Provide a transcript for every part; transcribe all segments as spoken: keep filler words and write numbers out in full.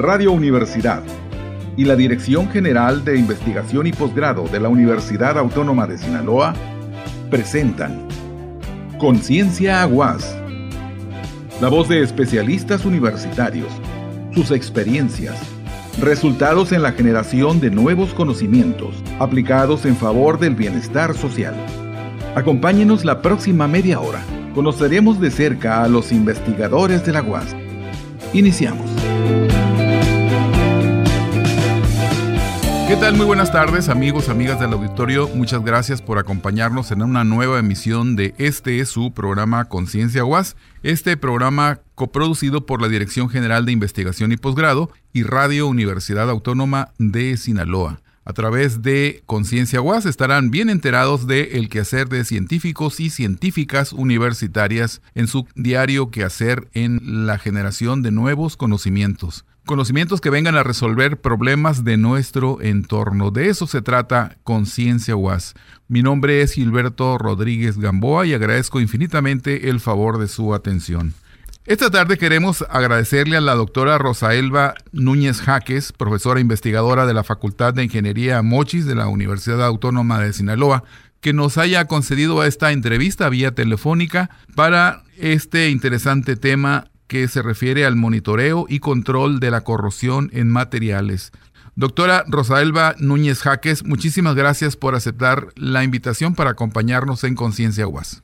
Radio Universidad y la Dirección General de Investigación y Posgrado de la Universidad Autónoma de Sinaloa presentan Conciencia Aguas, la voz de especialistas universitarios, sus experiencias, resultados en la generación de nuevos conocimientos aplicados en favor del bienestar social. Acompáñenos la próxima media hora. Conoceremos de cerca a los investigadores de la U A S. Iniciamos. ¿Qué tal? Muy buenas tardes, amigos, amigas del auditorio. Muchas gracias por acompañarnos en una nueva emisión de este es su programa Conciencia U A S. Este programa coproducido por la Dirección General de Investigación y Posgrado y Radio Universidad Autónoma de Sinaloa. A través de Conciencia U A S estarán bien enterados del quehacer de científicos y científicas universitarias en su diario quehacer en la generación de nuevos conocimientos. Conocimientos que vengan a resolver problemas de nuestro entorno. De eso se trata Conciencia U A S. Mi nombre es Gilberto Rodríguez Gamboa y agradezco infinitamente el favor de su atención. Esta tarde queremos agradecerle a la doctora Rosaelba Núñez Jaques, profesora investigadora de la Facultad de Ingeniería Mochis de la Universidad Autónoma de Sinaloa, que nos haya concedido esta entrevista vía telefónica para este interesante tema que se refiere al monitoreo y control de la corrosión en materiales. Doctora Rosaelba Núñez Jaques, muchísimas gracias por aceptar la invitación para acompañarnos en Conciencia U A S.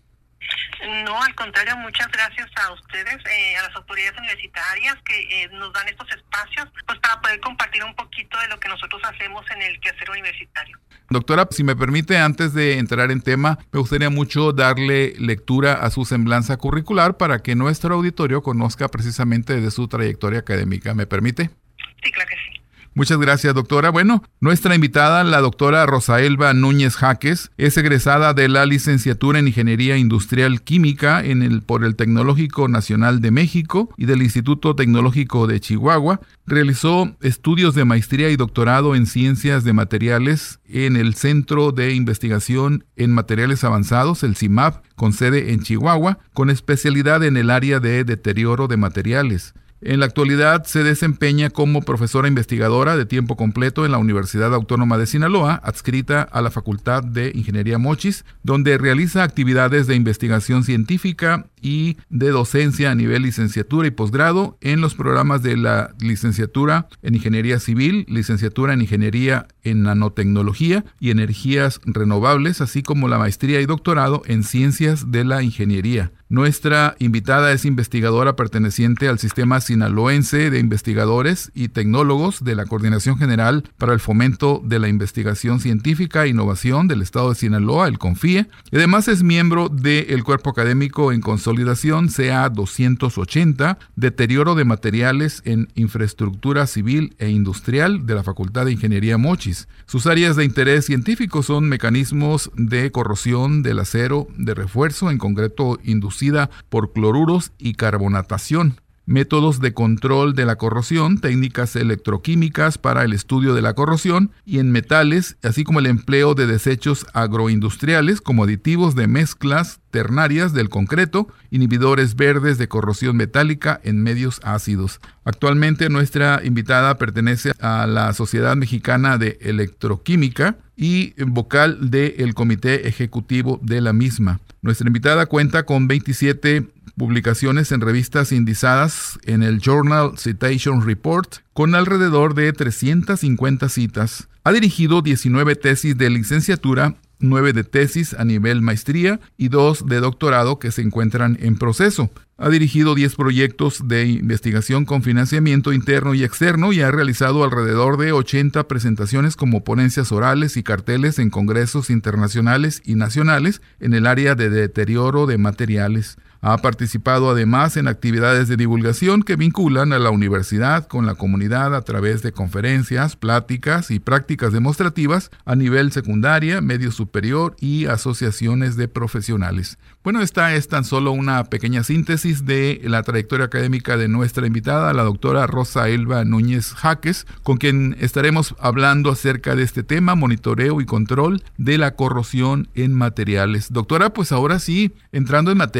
No, al contrario, muchas gracias a ustedes, eh, a las autoridades universitarias que eh, nos dan estos espacios pues para poder compartir un poquito de lo que nosotros hacemos en el quehacer universitario. Doctora, si me permite, antes de entrar en tema, me gustaría mucho darle lectura a su semblanza curricular para que nuestro auditorio conozca precisamente de su trayectoria académica. ¿Me permite? Sí, claro que sí. Muchas gracias, doctora. Bueno, nuestra invitada, la doctora Rosaelba Núñez Jaques, es egresada de la licenciatura en Ingeniería Industrial Química en el, por el Tecnológico Nacional de México y del Instituto Tecnológico de Chihuahua. Realizó estudios de maestría y doctorado en Ciencias de Materiales en el Centro de Investigación en Materiales Avanzados, el C I M A P, con sede en Chihuahua, con especialidad en el área de deterioro de materiales. En la actualidad se desempeña como profesora investigadora de tiempo completo en la Universidad Autónoma de Sinaloa, adscrita a la Facultad de Ingeniería Mochis, donde realiza actividades de investigación científica y de docencia a nivel licenciatura y posgrado en los programas de la licenciatura en Ingeniería Civil, licenciatura en Ingeniería en Nanotecnología y Energías Renovables, así como la maestría y doctorado en Ciencias de la Ingeniería. Nuestra invitada es investigadora perteneciente al Sistema Sinaloense de Investigadores y Tecnólogos de la Coordinación General para el Fomento de la Investigación Científica e Innovación del Estado de Sinaloa, el CONFIE, y además es miembro del Cuerpo Académico en Consolidación C A doscientos ochenta, Deterioro de Materiales en Infraestructura Civil e Industrial de la Facultad de Ingeniería Mochis. Sus áreas de interés científico son mecanismos de corrosión del acero de refuerzo, en concreto industrial, por cloruros y carbonatación, métodos de control de la corrosión, técnicas electroquímicas para el estudio de la corrosión y en metales, así como el empleo de desechos agroindustriales como aditivos de mezclas ternarias del concreto, inhibidores verdes de corrosión metálica en medios ácidos. Actualmente nuestra invitada pertenece a la Sociedad Mexicana de Electroquímica y vocal del Comité Ejecutivo de la misma. Nuestra invitada cuenta con veintisiete publicaciones en revistas indizadas en el Journal Citation Report, con alrededor de trescientas cincuenta citas. Ha dirigido diecinueve tesis de licenciatura, nueve de tesis a nivel maestría y dos de doctorado que se encuentran en proceso. Ha dirigido diez proyectos de investigación con financiamiento interno y externo y ha realizado alrededor de ochenta presentaciones como ponencias orales y carteles en congresos internacionales y nacionales en el área de deterioro de materiales. Ha participado además en actividades de divulgación que vinculan a la universidad con la comunidad a través de conferencias, pláticas y prácticas demostrativas a nivel secundaria, medio superior y asociaciones de profesionales. Bueno, esta es tan solo una pequeña síntesis de la trayectoria académica de nuestra invitada, la doctora Rosaelba Núñez Jaques, con quien estaremos hablando acerca de este tema, monitoreo y control de la corrosión en materiales. Doctora, pues ahora sí, entrando en materia, quisiera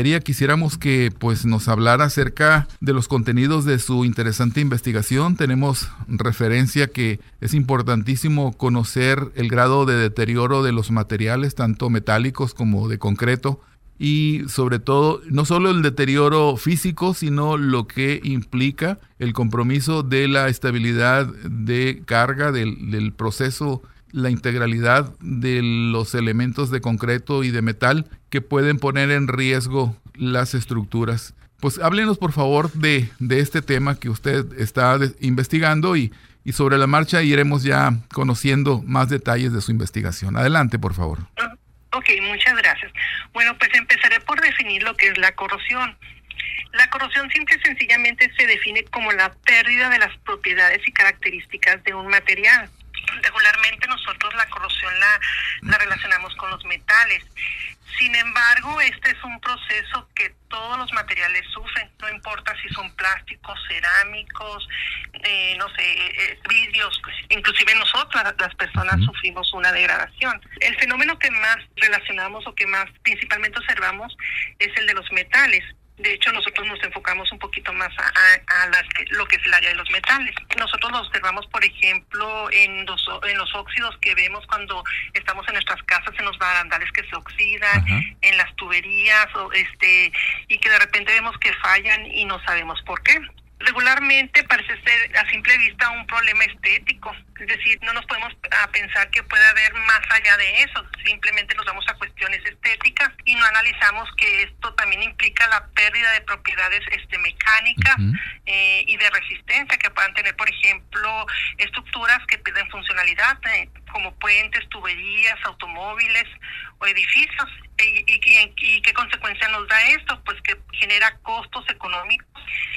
quisiéramos que pues nos hablara acerca de los contenidos de su interesante investigación. Tenemos referencia que es importantísimo conocer el grado de deterioro de los materiales, tanto metálicos como de concreto, y sobre todo no solo el deterioro físico, sino lo que implica el compromiso de la estabilidad de carga del, del proceso, la integralidad de los elementos de concreto y de metal que pueden poner en riesgo las estructuras. Pues háblenos por favor de, de este tema que usted está de, investigando y, y sobre la marcha iremos ya conociendo más detalles de su investigación. Adelante, por favor. Ok, muchas gracias. Bueno, pues empezaré por definir lo que es la corrosión. La corrosión simple y sencillamente se define como la pérdida de las propiedades y características de un material. Regularmente nosotros la corrosión la, la relacionamos con los metales. Sin embargo, este es un proceso que todos los materiales sufren, no importa si son plásticos, cerámicos, eh, no sé, eh, vidrios, inclusive nosotros las personas uh-huh. sufrimos una degradación. El fenómeno que más relacionamos o que más principalmente observamos es el de los metales. De hecho, nosotros nos enfocamos un poquito más a, a, a las, lo que es el área de los metales. Nosotros lo observamos, por ejemplo, en los, en los óxidos que vemos cuando estamos en nuestras casas, en los barandales que se oxidan, uh-huh. en las tuberías, o este, y que de repente vemos que fallan y no sabemos por qué. Regularmente parece ser a simple vista un problema estético, es decir, no nos podemos a pensar que puede haber más allá de eso, simplemente nos vamos a cuestiones estéticas y no analizamos que esto también implica la pérdida de propiedades este, mecánicas uh-huh. eh, y de resistencia que puedan tener, por ejemplo, estructuras que pierden funcionalidad, eh, como puentes, tuberías, automóviles o edificios. ¿Y, y, y qué consecuencia nos da esto? Pues que genera costos económicos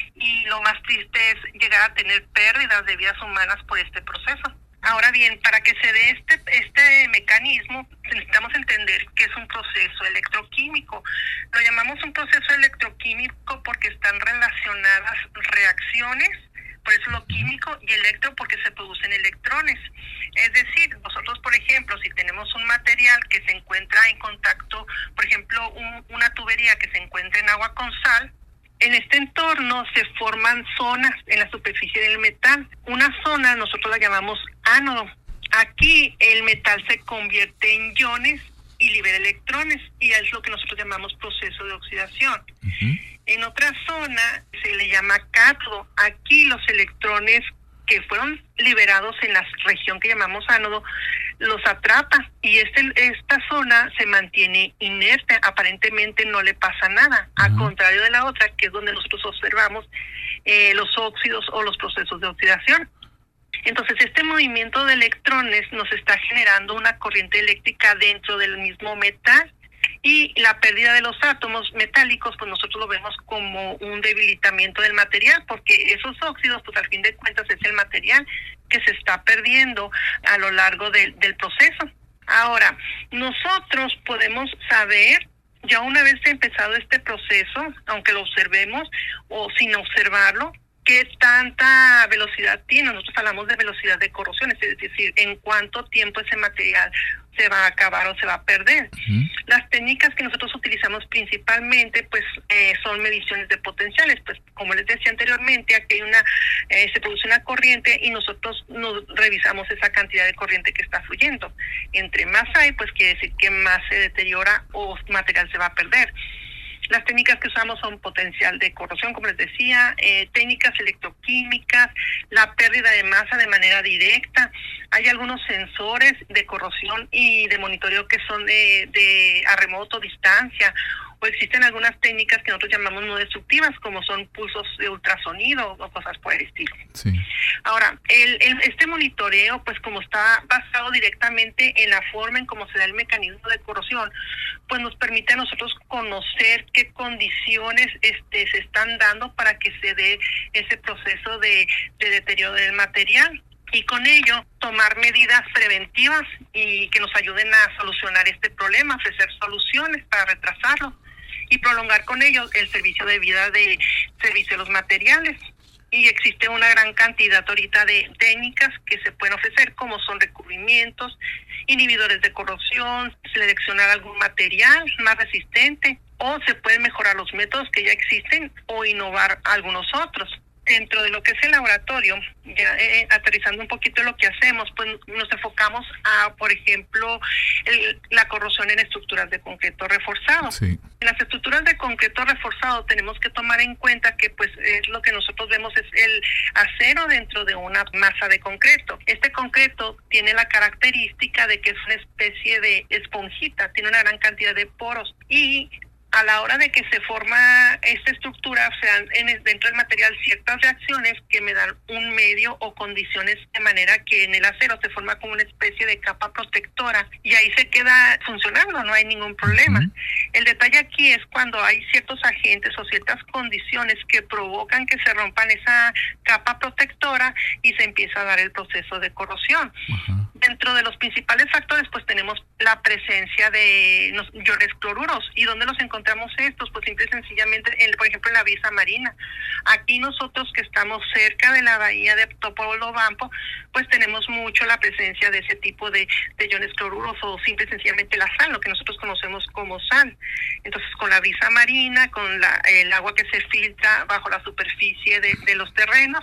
y lo más triste es llegar a tener pérdidas de vidas humanas por este proceso. Ahora bien, para que se dé este, este mecanismo, necesitamos entender que es un proceso electroquímico. Lo llamamos un proceso electroquímico porque están relacionadas reacciones, por eso lo químico, y electro porque se producen electrones. Es decir, nosotros, por ejemplo, si tenemos un material que se encuentra en contacto, por ejemplo, un, una tubería que se encuentra en agua con sal, en este entorno se forman zonas en la superficie del metal. Una zona nosotros la llamamos ánodo. Aquí el metal se convierte en iones y libera electrones, y es lo que nosotros llamamos proceso de oxidación. Uh-huh. En otra zona se le llama cátodo. Aquí los electrones que fueron liberados en la región que llamamos ánodo los atrapa, y este, esta zona se mantiene inerte, aparentemente no le pasa nada, uh-huh. al contrario de la otra, que es donde nosotros observamos eh, los óxidos o los procesos de oxidación. Entonces, este movimiento de electrones nos está generando una corriente eléctrica dentro del mismo metal, y la pérdida de los átomos metálicos, pues nosotros lo vemos como un debilitamiento del material, porque esos óxidos, pues al fin de cuentas es el material que se está perdiendo a lo largo de, del proceso. Ahora, nosotros podemos saber, ya una vez empezado este proceso, aunque lo observemos o sin observarlo, qué tanta velocidad tiene. Nosotros hablamos de velocidad de corrosión, es decir, en cuánto tiempo ese material se va a acabar o se va a perder. Uh-huh. Las técnicas que nosotros utilizamos principalmente, pues, eh, son mediciones de potenciales. Pues, como les decía anteriormente, aquí hay una, eh, se produce una corriente y nosotros nos revisamos esa cantidad de corriente que está fluyendo. Entre más hay, pues quiere decir que más se deteriora o material se va a perder. Las técnicas que usamos son potencial de corrosión, como les decía, eh, técnicas electroquímicas, la pérdida de masa de manera directa. Hay algunos sensores de corrosión y de monitoreo que son de, de a remoto, distancia, o existen algunas técnicas que nosotros llamamos no destructivas, como son pulsos de ultrasonido o cosas por el estilo. Sí. Ahora, el, el, este monitoreo, pues como está basado directamente en la forma en cómo se da el mecanismo de corrosión, pues nos permite a nosotros conocer qué condiciones este, se están dando para que se dé ese proceso de, de deterioro del material. Y con ello tomar medidas preventivas y que nos ayuden a solucionar este problema, ofrecer soluciones para retrasarlo y prolongar con ello el servicio de vida de servicio de los materiales. Y existe una gran cantidad ahorita de técnicas que se pueden ofrecer, como son recubrimientos, inhibidores de corrosión, seleccionar algún material más resistente, o se pueden mejorar los métodos que ya existen o innovar algunos otros. Dentro de lo que es el laboratorio, ya eh, aterrizando un poquito lo que hacemos, pues nos enfocamos a, por ejemplo, el, la corrosión en estructuras de concreto reforzado. Sí. En las estructuras de concreto reforzado tenemos que tomar en cuenta que pues es lo que nosotros vemos es el acero dentro de una masa de concreto. Este concreto tiene la característica de que es una especie de esponjita, tiene una gran cantidad de poros y a la hora de que se forma esta estructura, se dan en, dentro del material ciertas reacciones que me dan un medio o condiciones de manera que en el acero se forma como una especie de capa protectora y ahí se queda funcionando, no hay ningún problema. Uh-huh. El detalle aquí es cuando hay ciertos agentes o ciertas condiciones que provocan que se rompan esa capa protectora y se empieza a dar el proceso de corrosión. Uh-huh. Dentro de los principales factores, pues tenemos la presencia de los iones cloruros. ¿Y dónde los encontramos estos? Pues simple y sencillamente, en, por ejemplo, en la brisa marina. Aquí nosotros que estamos cerca de la bahía de Topolobampo, pues tenemos mucho la presencia de ese tipo de, de iones cloruros o simple y sencillamente la sal, lo que nosotros conocemos como sal. Entonces, con la brisa marina, con la, el agua que se filtra bajo la superficie de, de los terrenos,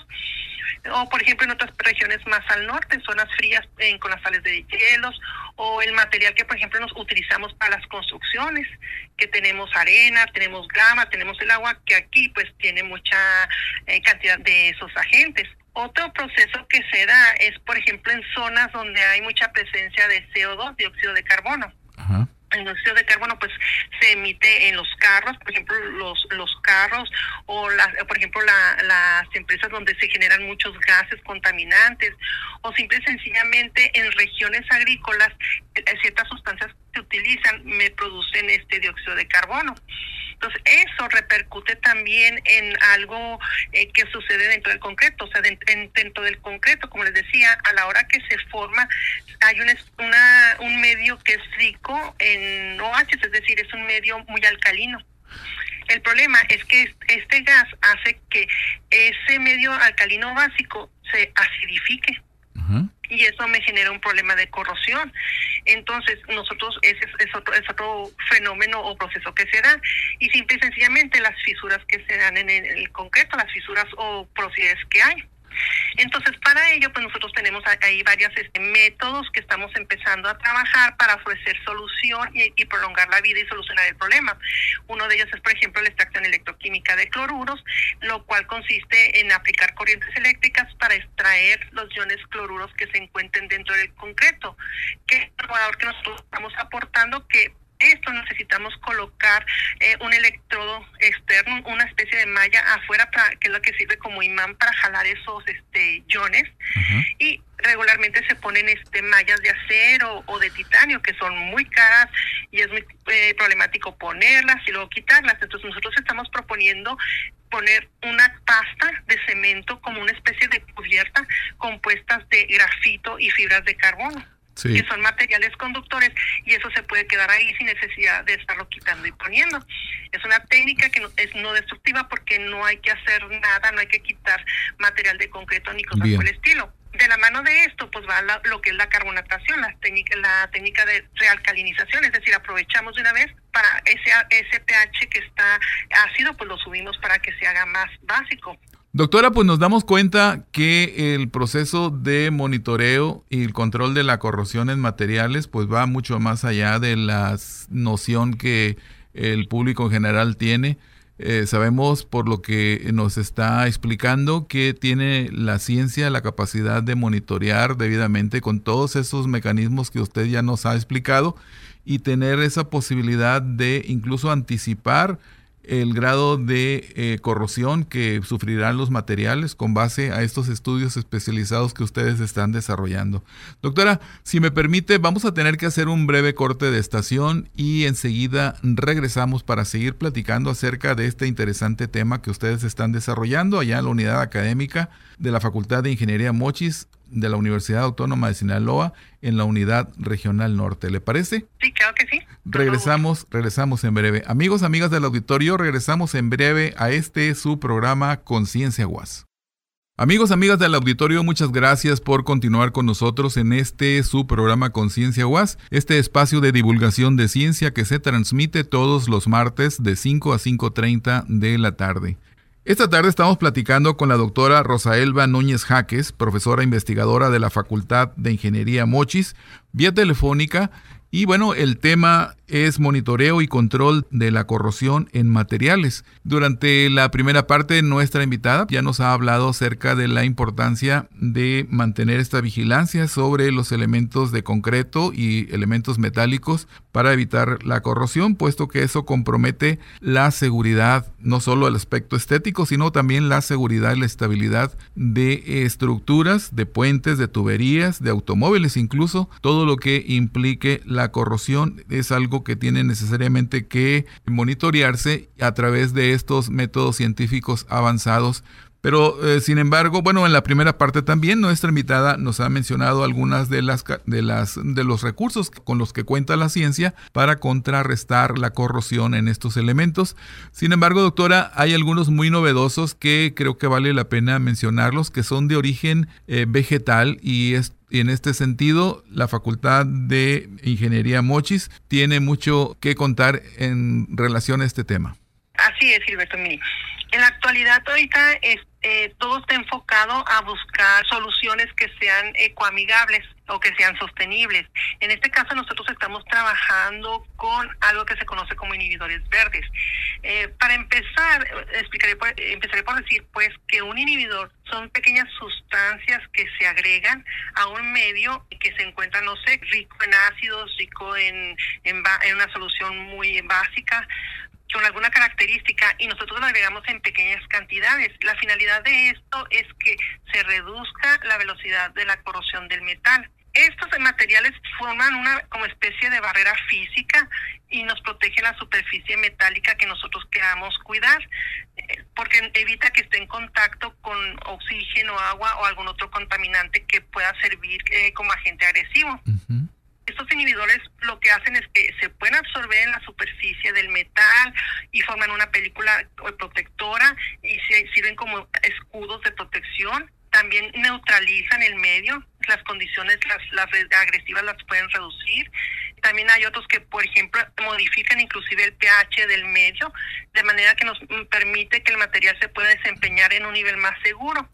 o por ejemplo en otras regiones más al norte, en zonas frías eh, con las sales de hielos, o el material que por ejemplo nos utilizamos para las construcciones, que tenemos arena, tenemos grama, tenemos el agua, que aquí pues tiene mucha eh, cantidad de esos agentes. Otro proceso que se da es por ejemplo en zonas donde hay mucha presencia de C O dos, dióxido de carbono. Ajá. El dióxido de carbono pues se emite en los carros, por ejemplo los los carros o las, por ejemplo la, las empresas donde se generan muchos gases contaminantes, o simple y sencillamente en regiones agrícolas ciertas sustancias que se utilizan me producen este dióxido de carbono. Entonces eso repercute también en algo eh, que sucede dentro del concreto, o sea, de, en, dentro del concreto, como les decía, a la hora que se forma hay una, una un medio que es rico en O H, es decir, es un medio muy alcalino. El problema es que este gas hace que ese medio alcalino básico se acidifique. Uh-huh. Y eso me genera un problema de corrosión. Entonces, nosotros, ese es, es, otro, es otro fenómeno o proceso que se da. Y simple y sencillamente las fisuras que se dan en el, en el concreto, las fisuras o porosidades que hay. Entonces, para ello, pues nosotros tenemos ahí varios este, métodos que estamos empezando a trabajar para ofrecer solución y, y prolongar la vida y solucionar el problema. Uno de ellos es, por ejemplo, la extracción electroquímica de cloruros, lo cual consiste en aplicar corrientes eléctricas para extraer los iones cloruros que se encuentren dentro del concreto, que es el valor que nosotros estamos aportando, que esto necesitamos colocar eh, un electrodo externo, una especie de malla afuera, para, que es lo que sirve como imán para jalar esos este, iones. Uh-huh. Y regularmente se ponen este mallas de acero o de titanio, que son muy caras y es muy eh, problemático ponerlas y luego quitarlas. Entonces nosotros estamos proponiendo poner una pasta de cemento como una especie de cubierta compuestas de grafito y fibras de carbono. Sí. Que son materiales conductores y eso se puede quedar ahí sin necesidad de estarlo quitando y poniendo. Es una técnica que no, es no destructiva porque no hay que hacer nada, no hay que quitar material de concreto ni cosas Bien. por el estilo. De la mano de esto pues va la, lo que es la carbonatación, la técnica, la técnica de realcalinización, es decir, aprovechamos de una vez para ese, ese pH que está ácido, pues lo subimos para que se haga más básico. Doctora, pues nos damos cuenta que el proceso de monitoreo y el control de la corrosión en materiales pues va mucho más allá de la noción que el público en general tiene. Eh, sabemos por lo que nos está explicando que tiene la ciencia la capacidad de monitorear debidamente con todos esos mecanismos que usted ya nos ha explicado y tener esa posibilidad de incluso anticipar el grado de eh, corrosión que sufrirán los materiales con base a estos estudios especializados que ustedes están desarrollando. Doctora, si me permite, vamos a tener que hacer un breve corte de estación y enseguida regresamos para seguir platicando acerca de este interesante tema que ustedes están desarrollando allá en la unidad académica de la Facultad de Ingeniería Mochis de la Universidad Autónoma de Sinaloa en la Unidad Regional Norte. ¿Le parece? Sí, claro que sí. Regresamos, regresamos en breve. Amigos, amigas del auditorio, regresamos en breve a este su programa Conciencia U A S. Amigos, amigas del auditorio, muchas gracias por continuar con nosotros en este su programa Conciencia U A S, este espacio de divulgación de ciencia que se transmite todos los martes de cinco a cinco treinta de la tarde. Esta tarde estamos platicando con la doctora Rosaelva Núñez Jaques, profesora investigadora de la Facultad de Ingeniería Mochis, vía telefónica. Y bueno, el tema es monitoreo y control de la corrosión en materiales. Durante la primera parte, nuestra invitada ya nos ha hablado acerca de la importancia de mantener esta vigilancia sobre los elementos de concreto y elementos metálicos para evitar la corrosión, puesto que eso compromete la seguridad, no solo el aspecto estético, sino también la seguridad y la estabilidad de estructuras, de puentes, de tuberías, de automóviles incluso. Todo lo que implique la corrosión es algo que tiene necesariamente que monitorearse a través de estos métodos científicos avanzados. Pero, eh, sin embargo, bueno, en la primera parte también nuestra invitada nos ha mencionado algunas de las de las de los recursos con los que cuenta la ciencia para contrarrestar la corrosión en estos elementos. Sin embargo, doctora, hay algunos muy novedosos que creo que vale la pena mencionarlos, que son de origen eh, vegetal y es Y en este sentido, la Facultad de Ingeniería Mochis tiene mucho que contar en relación a este tema. Así es, Gilberto. Miri, en la actualidad ahorita es, eh, todo está enfocado a buscar soluciones que sean ecoamigables o que sean sostenibles. En este caso nosotros estamos trabajando con algo que se conoce como inhibidores verdes. Eh, para empezar, explicaré por, empezaré por decir pues que un inhibidor son pequeñas sustancias que se agregan a un medio que se encuentra, no sé, rico en ácidos, rico en, en, en una solución muy básica, con alguna característica, y nosotros lo agregamos en pequeñas cantidades. La finalidad de esto es que se reduzca la velocidad de la corrosión del metal. Estos materiales forman una como especie de barrera física y nos protegen la superficie metálica que nosotros queramos cuidar, porque evita que esté en contacto con oxígeno, agua o algún otro contaminante que pueda servir eh, como agente agresivo. Uh-huh. Estos inhibidores lo que hacen es que se pueden absorber en la superficie del metal y forman una película protectora y se sirven como escudos de protección. También neutralizan el medio, las condiciones las, las agresivas las pueden reducir. También hay otros que, por ejemplo, modifican inclusive el pH del medio, de manera que nos permite que el material se pueda desempeñar en un nivel más seguro.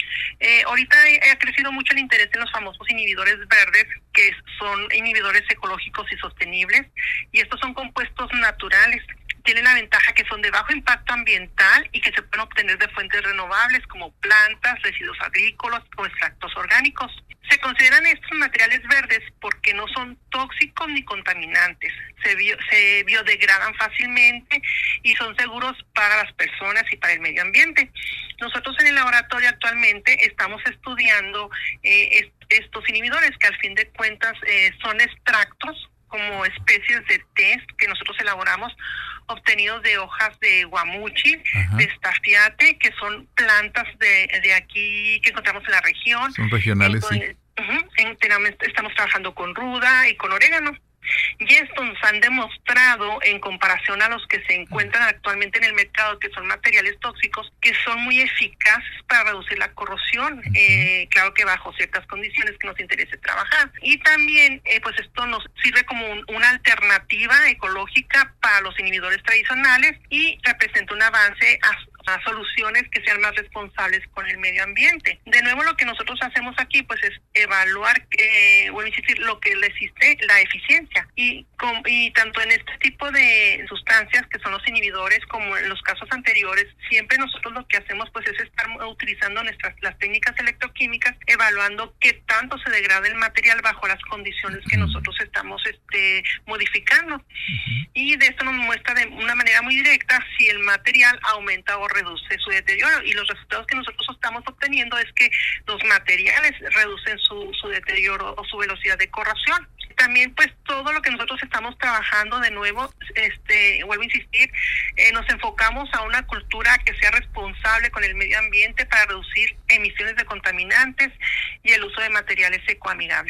Eh, ahorita ha crecido mucho el interés en los famosos inhibidores verdes, que son inhibidores ecológicos y sostenibles, y estos son compuestos naturales. Tienen la ventaja que son de bajo impacto ambiental y que se pueden obtener de fuentes renovables como plantas, residuos agrícolas o extractos orgánicos. Se consideran estos materiales verdes porque no son tóxicos ni contaminantes, se, bio, se biodegradan fácilmente y son seguros para las personas y para el medio ambiente. Nosotros en el laboratorio actualmente estamos estudiando eh, est- estos inhibidores, que al fin de cuentas eh, son extractos como especies de test que nosotros elaboramos, obtenidos de hojas de guamuchi, Ajá. de estafiate, que son plantas de, de aquí que encontramos en la región. Son regionales, Entonces, sí. Uh-huh, en, estamos trabajando con ruda y con orégano. Y estos nos han demostrado, en comparación a los que se encuentran actualmente en el mercado, que son materiales tóxicos, que son muy eficaces para reducir la corrosión, uh-huh. eh, claro que bajo ciertas condiciones que nos interese trabajar. Y también, eh, pues esto nos sirve como un, una alternativa ecológica para los inhibidores tradicionales y representa un avance a, a soluciones que sean más responsables con el medio ambiente. De nuevo, lo que nosotros hacemos aquí, pues es evaluar, eh, voy a insistir, lo que le existe, la eficiencia. Y, con, y tanto en este tipo de sustancias que son los inhibidores como en los casos anteriores, siempre nosotros lo que hacemos pues es estar utilizando nuestras las técnicas electroquímicas, evaluando qué tanto se degrada el material bajo las condiciones que nosotros estamos este modificando. Uh-huh. Y de esto nos muestra de una manera muy directa si el material aumenta o reduce su deterioro, y los resultados que nosotros estamos obteniendo es que los materiales reducen su, su deterioro o su velocidad de corrosión. También pues todo lo que nosotros estamos trabajando, de nuevo, este vuelvo a insistir, eh, nos enfocamos a una cultura que sea responsable con el medio ambiente para reducir emisiones de contaminantes y el uso de materiales ecoamigables.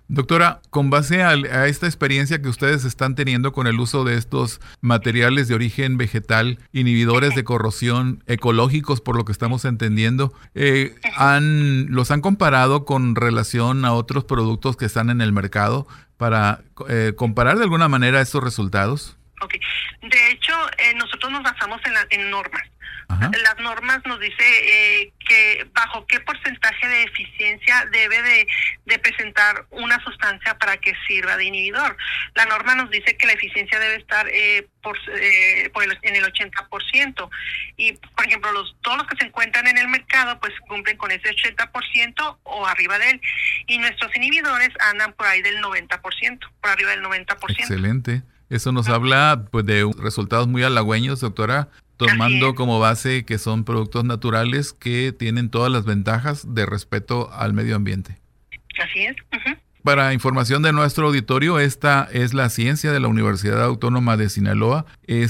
Doctora, con base a, a esta experiencia que ustedes están teniendo con el uso de estos materiales de origen vegetal, inhibidores de corrosión, ecológicos por lo que estamos entendiendo, eh, han, ¿los han comparado con relación a otros productos que están en el mercado para eh, comparar de alguna manera estos resultados? Ok. De hecho, eh, nosotros nos basamos en, la, en normas. Ajá. Las normas nos dice eh, que bajo qué porcentaje de eficiencia debe de, de presentar una sustancia para que sirva de inhibidor. La norma nos dice que la eficiencia debe estar eh, por, eh, por el, en el ochenta por ciento. Y, por ejemplo, los todos los que se encuentran en el mercado pues cumplen con ese ochenta por ciento o arriba de él. Y nuestros inhibidores andan por ahí del noventa por ciento, por arriba del noventa por ciento. Excelente. Eso nos habla pues de resultados muy halagüeños, doctora, tomando como base que son productos naturales que tienen todas las ventajas de respeto al medio ambiente. Así es. Uh-huh. Para información de nuestro auditorio, esta es la ciencia de la Universidad Autónoma de Sinaloa.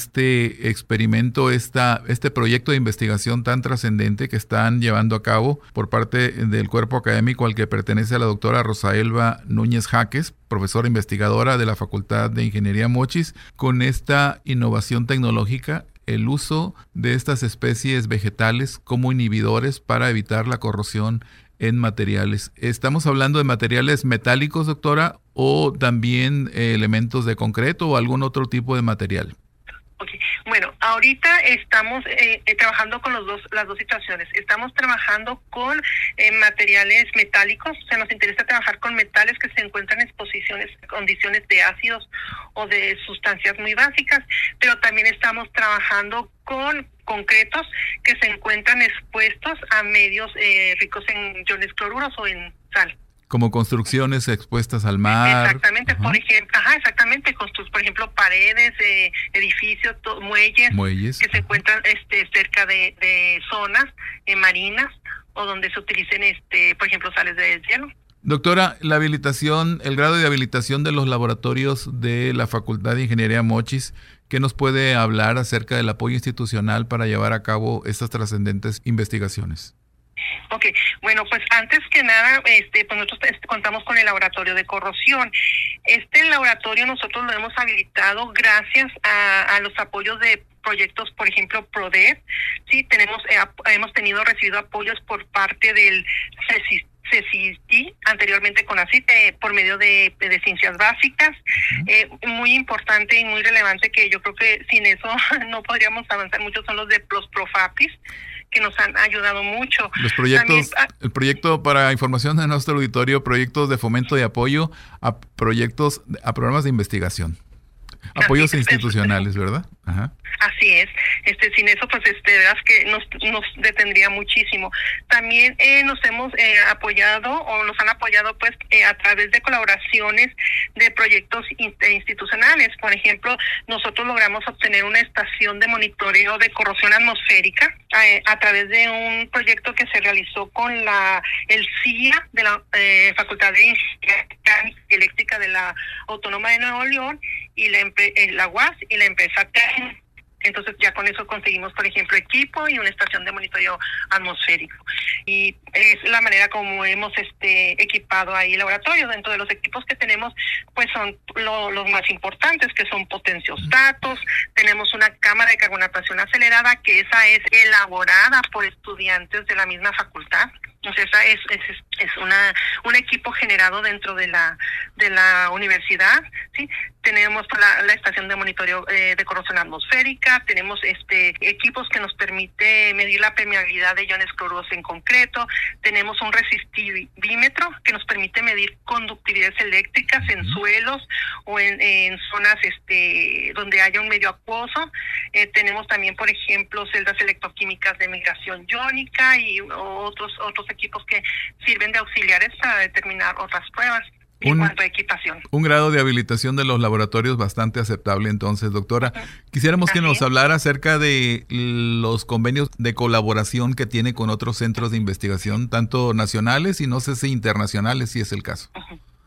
Este experimento, esta, este proyecto de investigación tan trascendente que están llevando a cabo por parte del cuerpo académico al que pertenece la doctora Rosaelva Núñez Jáquez, profesora investigadora de la Facultad de Ingeniería Mochis, con esta innovación tecnológica, el uso de estas especies vegetales como inhibidores para evitar la corrosión en materiales. ¿Estamos hablando de materiales metálicos, doctora, o también eh, elementos de concreto o algún otro tipo de material? Okay. Bueno, ahorita estamos eh, eh, trabajando con los dos, las dos situaciones. Estamos trabajando con eh, materiales metálicos. O sea, nos interesa trabajar con metales que se encuentran en exposiciones, condiciones de ácidos o de sustancias muy básicas, pero también estamos trabajando con concretos que se encuentran expuestos a medios eh, ricos en iones cloruros o en sal. Como construcciones expuestas al mar. Exactamente, ajá. por ejemplo, ajá, exactamente, constru- por ejemplo, paredes, eh, edificios, to- muelles, muelles, que se encuentran este, cerca de, de zonas eh, marinas o donde se utilicen, este, por ejemplo, sales de hielo. Doctora, la habilitación, el grado de habilitación de los laboratorios de la Facultad de Ingeniería Mochis, ¿qué nos puede hablar acerca del apoyo institucional para llevar a cabo estas trascendentes investigaciones? Ok, bueno, pues antes que nada, este, pues nosotros este, contamos con el laboratorio de corrosión. Este laboratorio nosotros lo hemos habilitado gracias a, a los apoyos de proyectos, por ejemplo, PRODEV. Sí, tenemos, eh, hemos tenido, recibido apoyos por parte del CECIS. CECITI, anteriormente con CONACYT, por medio de, de ciencias básicas. Uh-huh. Eh, muy importante y muy relevante, que yo creo que sin eso no podríamos avanzar mucho, son los de los PROFAPIS, que nos han ayudado mucho. Los proyectos, También, el proyecto, para información de nuestro auditorio, proyectos de fomento y apoyo a proyectos, a programas de investigación. Apoyos institucionales, ¿verdad? Ajá. Así es. Este, sin eso, pues, este, verás que nos, nos detendría muchísimo. También eh, nos hemos eh, apoyado o nos han apoyado, pues, eh, a través de colaboraciones de proyectos in- institucionales. Por ejemplo, nosotros logramos obtener una estación de monitoreo de corrosión atmosférica eh, a través de un proyecto que se realizó con la el C I A de la eh, Facultad de Ingeniería Eléctrica de la Autónoma de Nuevo León y la, empre- la U A S y la empresa T E N. Entonces ya con eso conseguimos, por ejemplo, equipo y una estación de monitoreo atmosférico. Y es la manera como hemos este equipado ahí el laboratorio. Dentro de los equipos que tenemos, pues son lo, los más importantes, que son potenciostatos. Tenemos una cámara de carbonatación acelerada, que esa es elaborada por estudiantes de la misma facultad. Entonces esa es, es, es una un equipo generado dentro de la de la universidad, ¿sí? Tenemos la, la estación de monitoreo eh, de corrosión atmosférica, tenemos este equipos que nos permite medir la permeabilidad de iones cloruros en concreto, tenemos un resistivímetro que nos permite medir conductividades eléctricas en suelos o en, en zonas este donde haya un medio acuoso. Eh, tenemos también, por ejemplo, celdas electroquímicas de migración iónica y otros otros equipos que sirven de auxiliares para determinar otras pruebas en un, cuanto a equipación. Un grado de habilitación de los laboratorios bastante aceptable entonces, doctora. Uh-huh. Quisiéramos que nos hablara acerca de los convenios de colaboración que tiene con otros centros de investigación, tanto nacionales y no sé si internacionales, si es el caso. Uh-huh.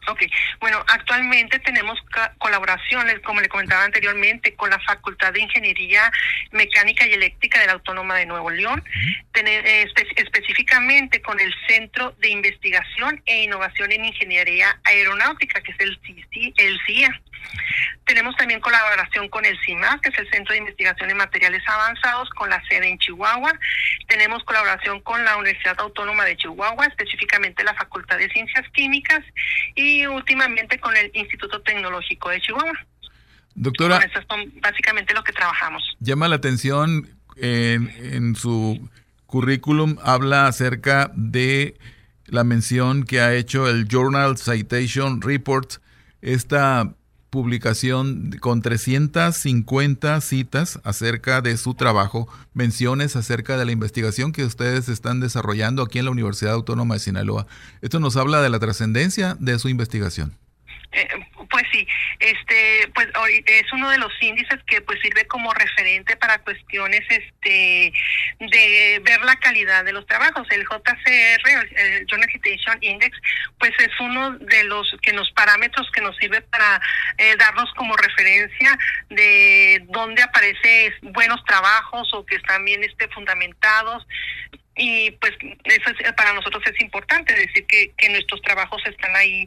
Ok, bueno, actualmente tenemos ca- colaboraciones, como le comentaba anteriormente, con la Facultad de Ingeniería Mecánica y Eléctrica de la Autónoma de Nuevo León, uh-huh. Tener, eh, espe- específicamente con el Centro de Investigación e Innovación en Ingeniería Aeronáutica, que es el C I, el C I A. Tenemos también colaboración con el C I M A, que es el Centro de Investigación en Materiales Avanzados, con la sede en Chihuahua. Tenemos colaboración con la Universidad Autónoma de Chihuahua, específicamente la Facultad de Ciencias Químicas, y últimamente con el Instituto Tecnológico de Chihuahua. Doctora, con eso son básicamente lo que trabajamos. Llama la atención, en, en su currículum habla acerca de la mención que ha hecho el Journal Citation Report, esta publicación con trescientas cincuenta citas acerca de su trabajo, menciones acerca de la investigación que ustedes están desarrollando aquí en la Universidad Autónoma de Sinaloa. Esto nos habla de la trascendencia de su investigación. Eh, pues sí, este, pues es uno de los índices que pues sirve como referente para cuestiones, este, de ver la calidad de los trabajos. El J C R, el Journal Citation Index, pues es uno de los que los parámetros que nos sirve para eh, darnos como referencia de dónde aparecen buenos trabajos o que están bien, este, fundamentados. Y pues eso es, para nosotros es importante decir que, que nuestros trabajos están ahí,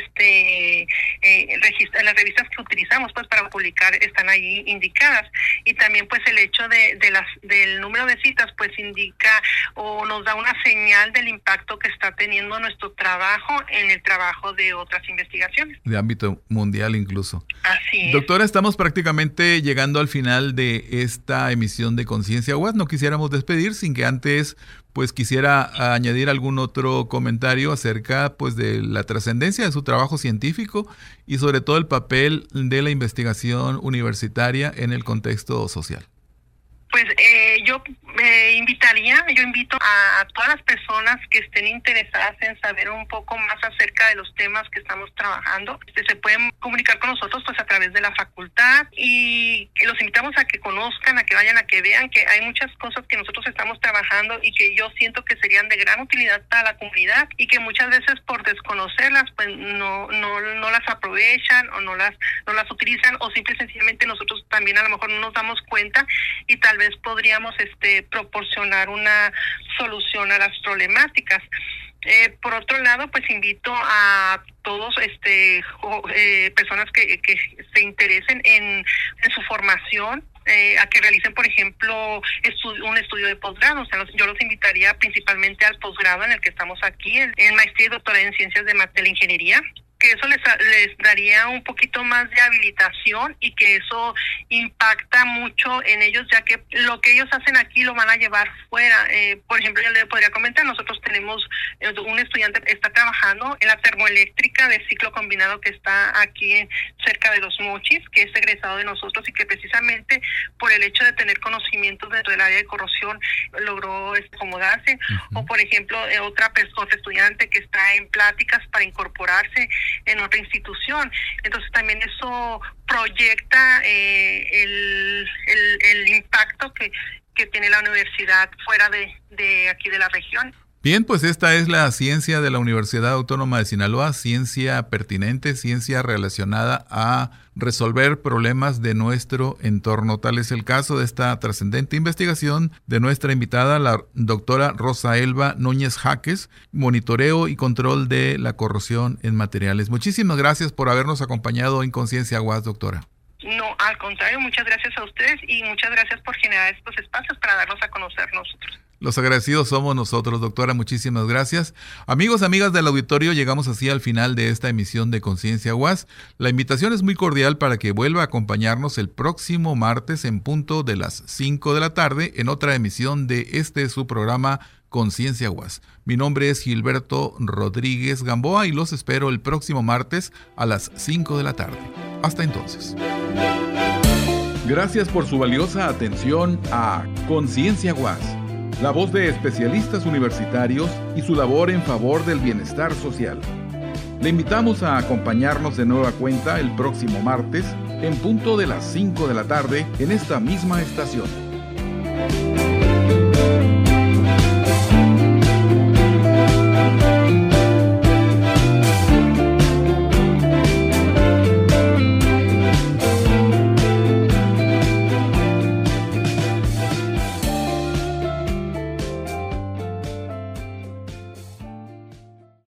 este eh, registra, las revistas que utilizamos pues para publicar están ahí indicadas, y también pues el hecho de, de las del número de citas pues indica o nos da una señal del impacto que está teniendo nuestro trabajo en el trabajo de otras investigaciones. De ámbito mundial incluso. Así es. Doctora, estamos prácticamente llegando al final de esta emisión de Conciencia U A S. No quisiéramos despedir sin que antes pues quisiera añadir algún otro comentario acerca pues de la trascendencia de su trabajo científico y sobre todo el papel de la investigación universitaria en el contexto social. Pues eh, yo eh, invitaría, yo invito a, a todas las personas que estén interesadas en saber un poco más acerca de los temas que estamos trabajando. Este, se pueden comunicar con nosotros pues a través de la facultad, y los invitamos a que conozcan, a que vayan, a que vean que hay muchas cosas que nosotros estamos trabajando y que yo siento que serían de gran utilidad para la comunidad, y que muchas veces por desconocerlas pues no no no las aprovechan o no las no las utilizan, o simple y sencillamente nosotros también a lo mejor no nos damos cuenta y tal vez podríamos este proporcionar una solución a las problemáticas. Eh, por otro lado, pues invito a todos este jo, eh, personas que, que se interesen en, en su formación, eh, a que realicen, por ejemplo, estu- un estudio de posgrado. O sea, los, yo los invitaría principalmente al posgrado en el que estamos aquí, en, en maestría y doctorado en ciencias de, de la ingeniería, que eso les, les daría un poquito más de habilitación y que eso impacta mucho en ellos, ya que lo que ellos hacen aquí lo van a llevar fuera. Eh, por ejemplo, yo le podría comentar, nosotros tenemos eh, un estudiante que está trabajando en la termoeléctrica de ciclo combinado que está aquí en, cerca de Los Mochis, que es egresado de nosotros y que precisamente por el hecho de tener conocimientos dentro del área de corrosión logró acomodarse. Uh-huh. O por ejemplo, eh, otra persona, estudiante que está en pláticas para incorporarse en otra institución. Entonces también eso proyecta eh, el, el, el impacto que, que tiene la universidad fuera de, de aquí de la región. Bien, pues esta es la ciencia de la Universidad Autónoma de Sinaloa, ciencia pertinente, ciencia relacionada a resolver problemas de nuestro entorno. Tal es el caso de esta trascendente investigación de nuestra invitada, la doctora Rosaelva Núñez Jáquez, monitoreo y control de la corrosión en materiales. Muchísimas gracias por habernos acompañado en Conciencia U A S, doctora. No, al contrario, muchas gracias a ustedes y muchas gracias por generar estos espacios para darnos a conocer nosotros. Los agradecidos somos nosotros, doctora. Muchísimas gracias. Amigos, amigas del auditorio, llegamos así al final de esta emisión de Conciencia U A S. La invitación es muy cordial para que vuelva a acompañarnos el próximo martes en punto de las cinco de la tarde en otra emisión de este su programa Conciencia U A S. Mi nombre es Gilberto Rodríguez Gamboa y los espero el próximo martes a las cinco de la tarde. Hasta entonces. Gracias por su valiosa atención a Conciencia U A S, la voz de especialistas universitarios y su labor en favor del bienestar social. Le invitamos a acompañarnos de nueva cuenta el próximo martes en punto de las cinco de la tarde en esta misma estación.